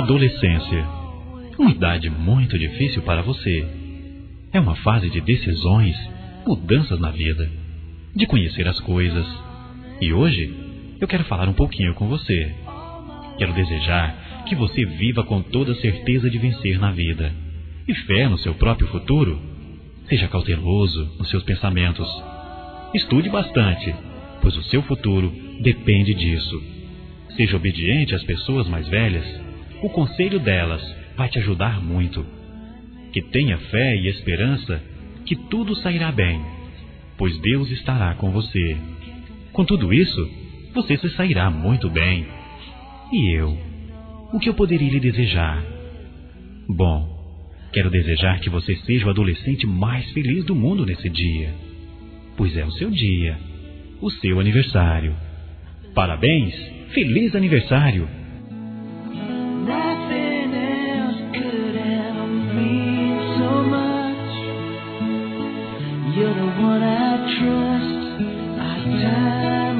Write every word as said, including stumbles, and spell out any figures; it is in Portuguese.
Adolescência. Uma idade muito difícil para você. É uma fase de decisões, mudanças na vida, de conhecer as coisas. E hoje, eu quero falar um pouquinho com você. Quero desejar que você viva com toda a certeza de vencer na vida e fé no seu próprio futuro. Seja cauteloso nos seus pensamentos. Estude bastante, pois o seu futuro depende disso. Seja obediente às pessoas mais velhas. O conselho delas vai te ajudar muito. Que tenha fé e esperança que tudo sairá bem, pois Deus estará com você. Com tudo isso, você se sairá muito bem. E eu? O que eu poderia lhe desejar? Bom, quero desejar que você seja o adolescente mais feliz do mundo nesse dia, pois é o seu dia, o seu aniversário. Parabéns! Feliz aniversário! Nothing else could ever mean so much. You're the one I trust. I die.